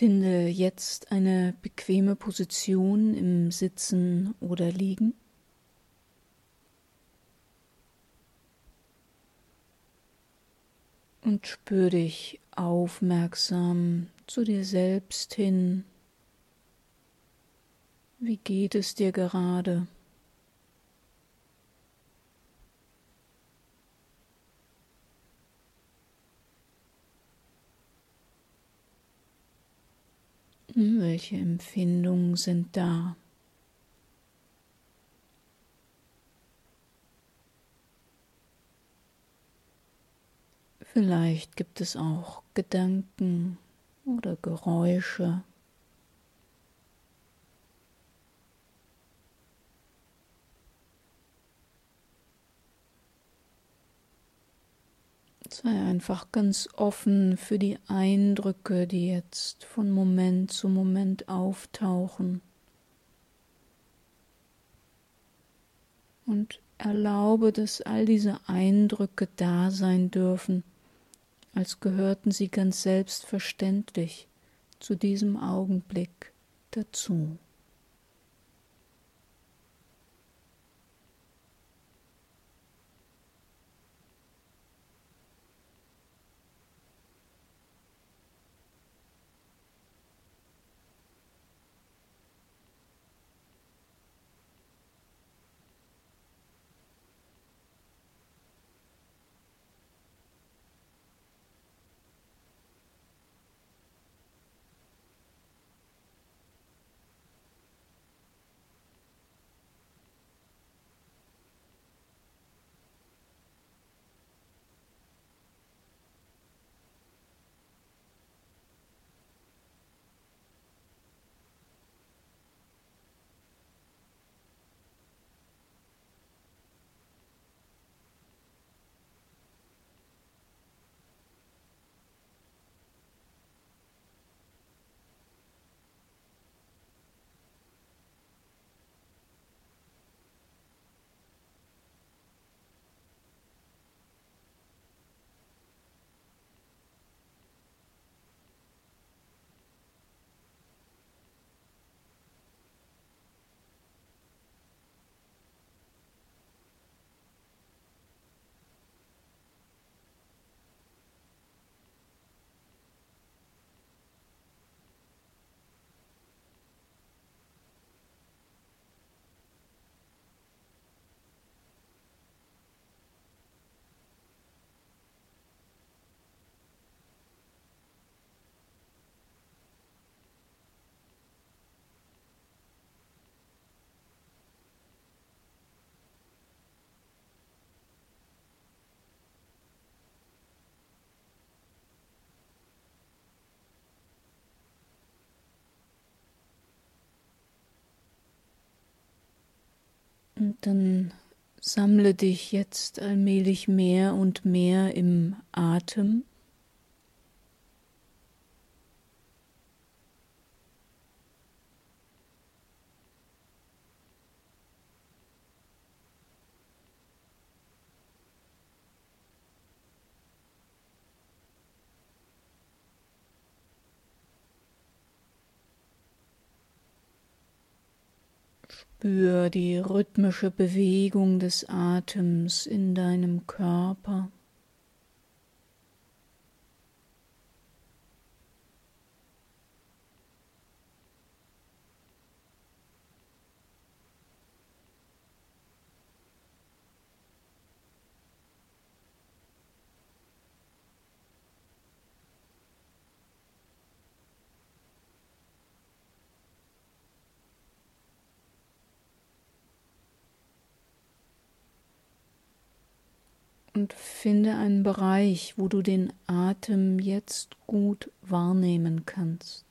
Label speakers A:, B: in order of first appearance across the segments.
A: Finde jetzt eine bequeme Position im Sitzen oder Liegen. Und spür dich aufmerksam zu dir selbst hin. Wie geht es dir gerade? Welche Empfindungen sind da? Vielleicht gibt es auch Gedanken oder Geräusche. Sei einfach ganz offen für die Eindrücke, die jetzt von Moment zu Moment auftauchen. Und erlaube, dass all diese Eindrücke da sein dürfen, als gehörten sie ganz selbstverständlich zu diesem Augenblick dazu. Und dann sammle dich jetzt allmählich mehr und mehr im Atem. Spür die rhythmische Bewegung des Atems in deinem Körper. Und finde einen Bereich, wo du den Atem jetzt gut wahrnehmen kannst.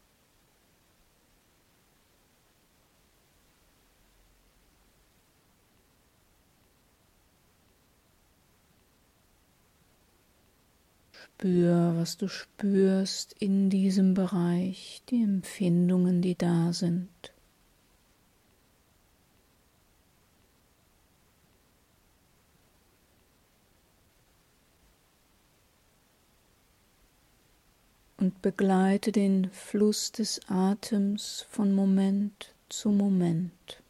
A: Spür, was du spürst in diesem Bereich, die Empfindungen, die da sind. und begleite den Fluss des Atems von Moment zu Moment.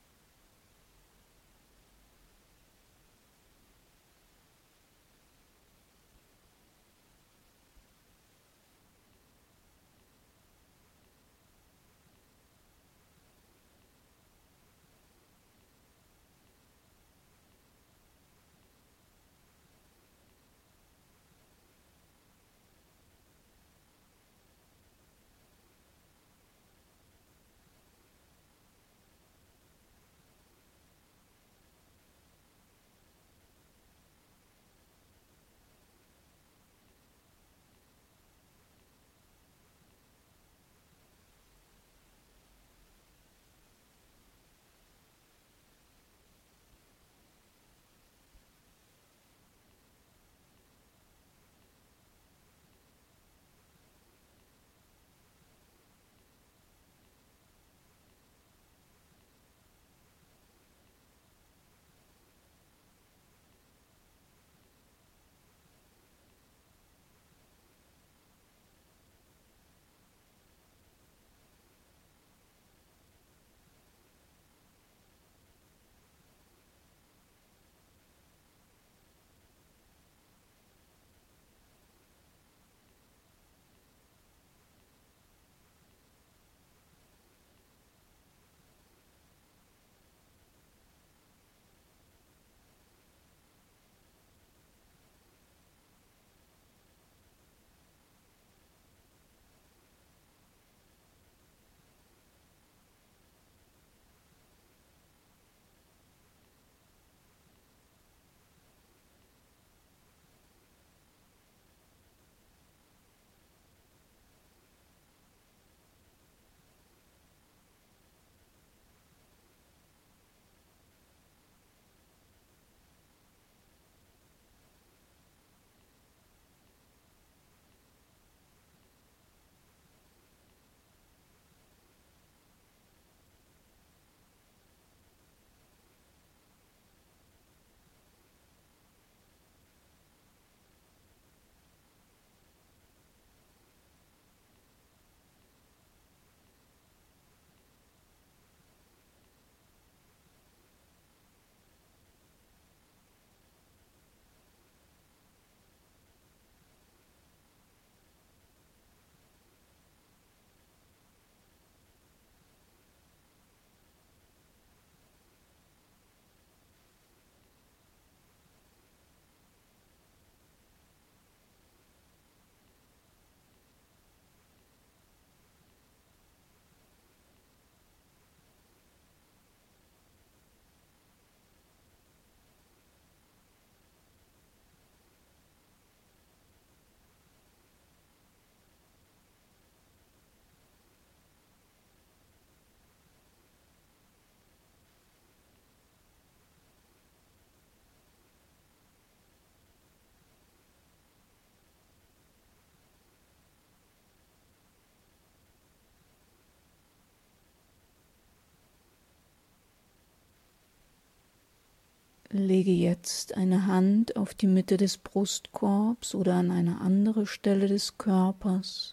A: Lege jetzt eine Hand auf die Mitte des Brustkorbs oder an eine andere Stelle des Körpers,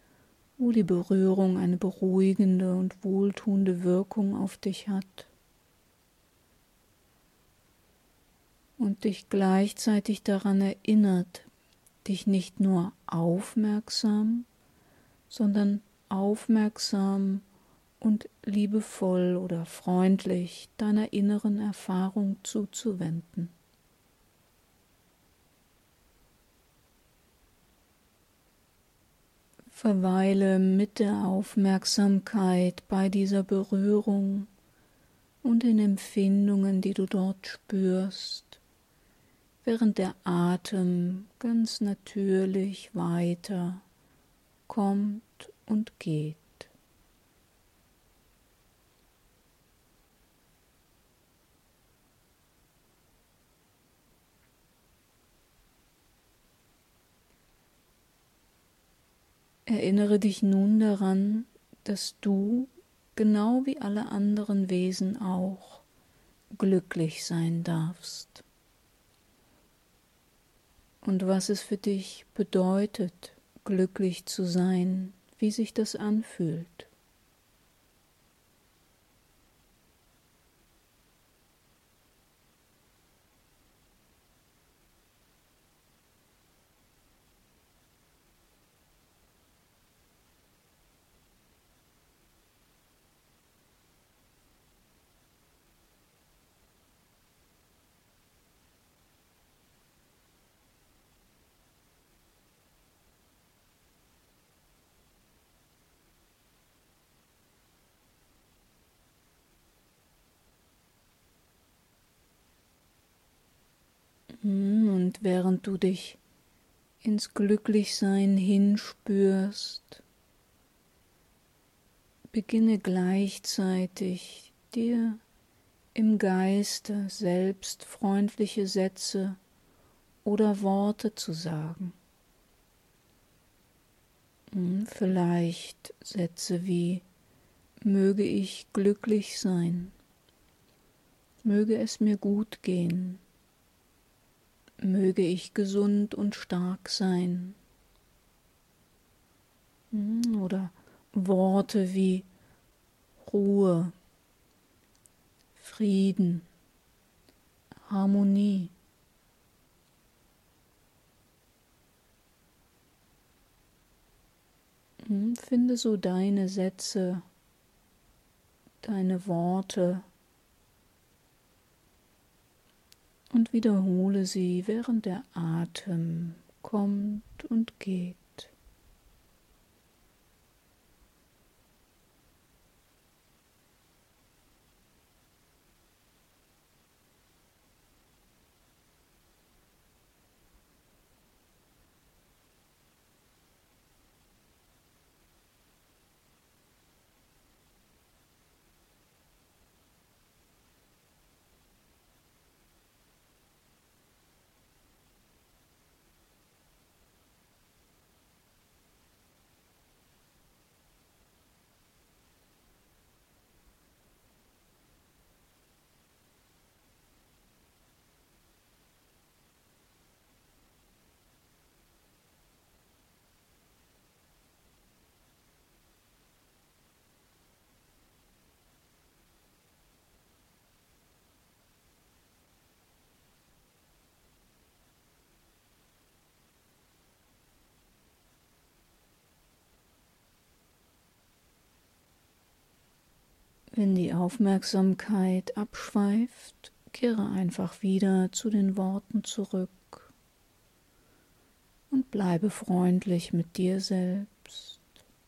A: wo die Berührung eine beruhigende und wohltuende Wirkung auf dich hat und dich gleichzeitig daran erinnert, dich nicht nur aufmerksam, sondern aufmerksam und liebevoll oder freundlich deiner inneren Erfahrung zuzuwenden. Verweile mit der Aufmerksamkeit bei dieser Berührung und den Empfindungen, die du dort spürst, während der Atem ganz natürlich weiter kommt und geht. Erinnere dich nun daran, dass du, genau wie alle anderen Wesen auch, glücklich sein darfst. Und was es für dich bedeutet, glücklich zu sein, wie sich das anfühlt. Und während du dich ins Glücklichsein hinspürst, beginne gleichzeitig dir im Geiste selbst freundliche Sätze oder Worte zu sagen. Vielleicht Sätze wie: Möge ich glücklich sein, möge es mir gut gehen, möge ich gesund und stark sein. Oder Worte wie Ruhe, Frieden, Harmonie. Finde so deine Sätze, deine Worte und wiederhole sie, während der Atem kommt und geht. Wenn die Aufmerksamkeit abschweift, kehre einfach wieder zu den Worten zurück und bleibe freundlich mit dir selbst.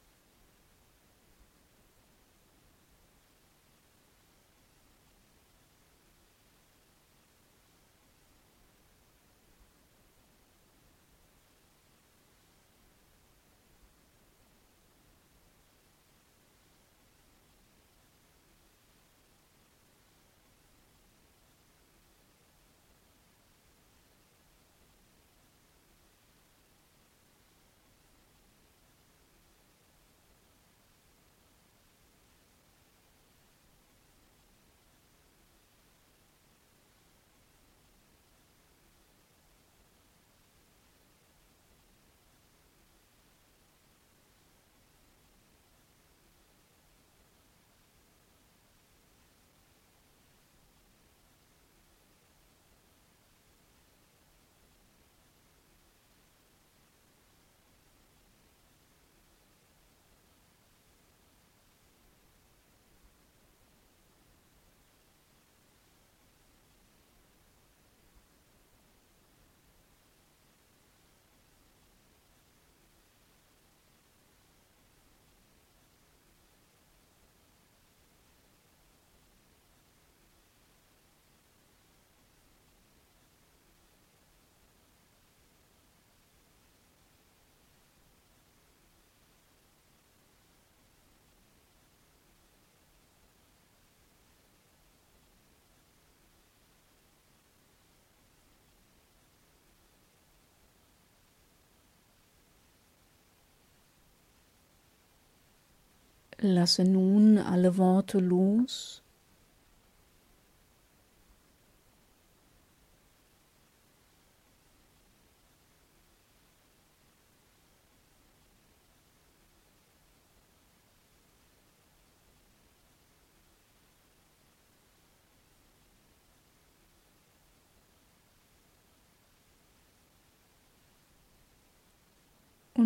A: Lasse nun alle Worte los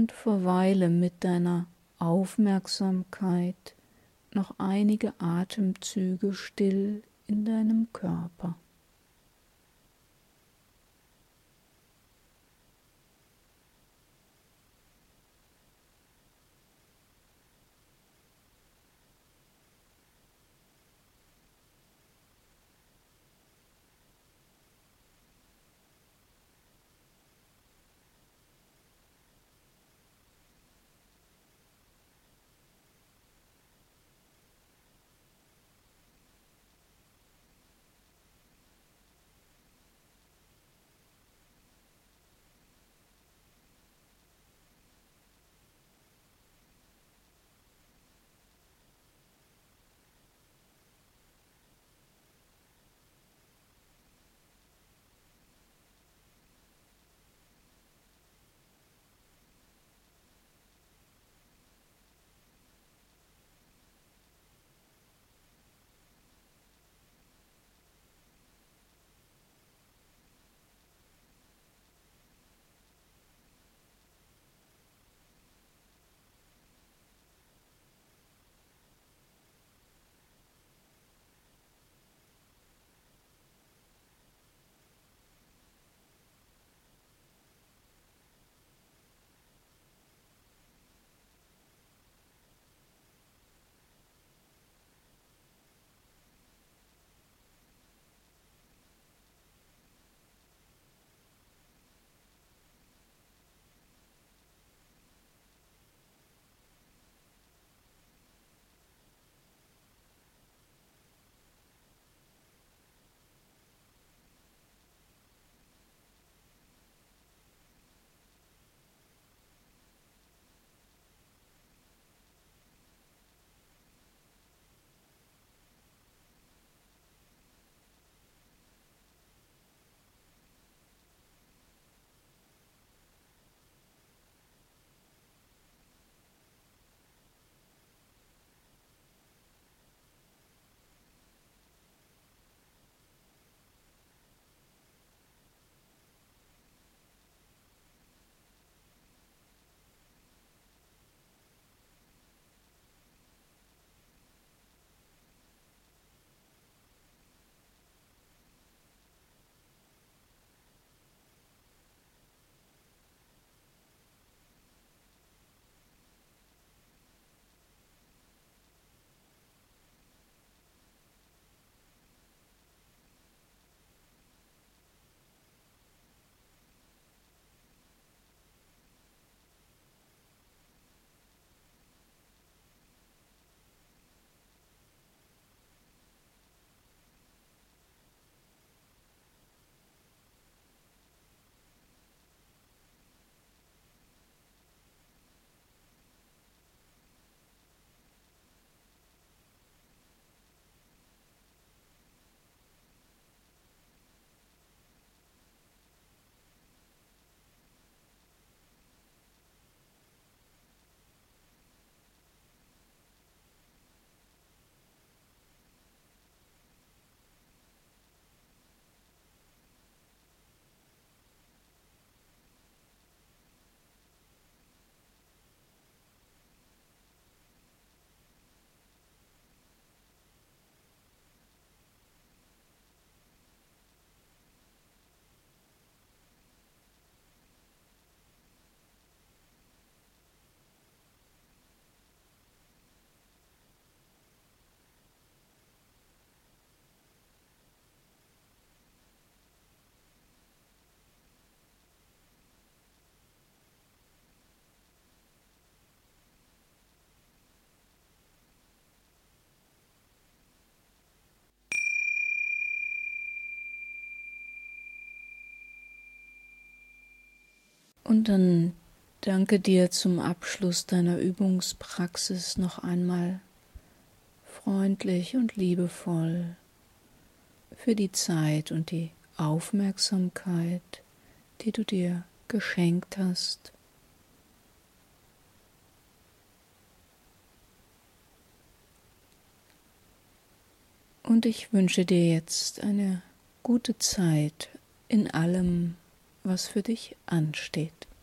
A: und verweile mit deiner Aufmerksamkeit noch einige Atemzüge still in deinem Körper. Und dann danke dir zum Abschluss deiner Übungspraxis noch einmal freundlich und liebevoll für die Zeit und die Aufmerksamkeit, die du dir geschenkt hast. Und ich wünsche dir jetzt eine gute Zeit in allem, was für dich ansteht.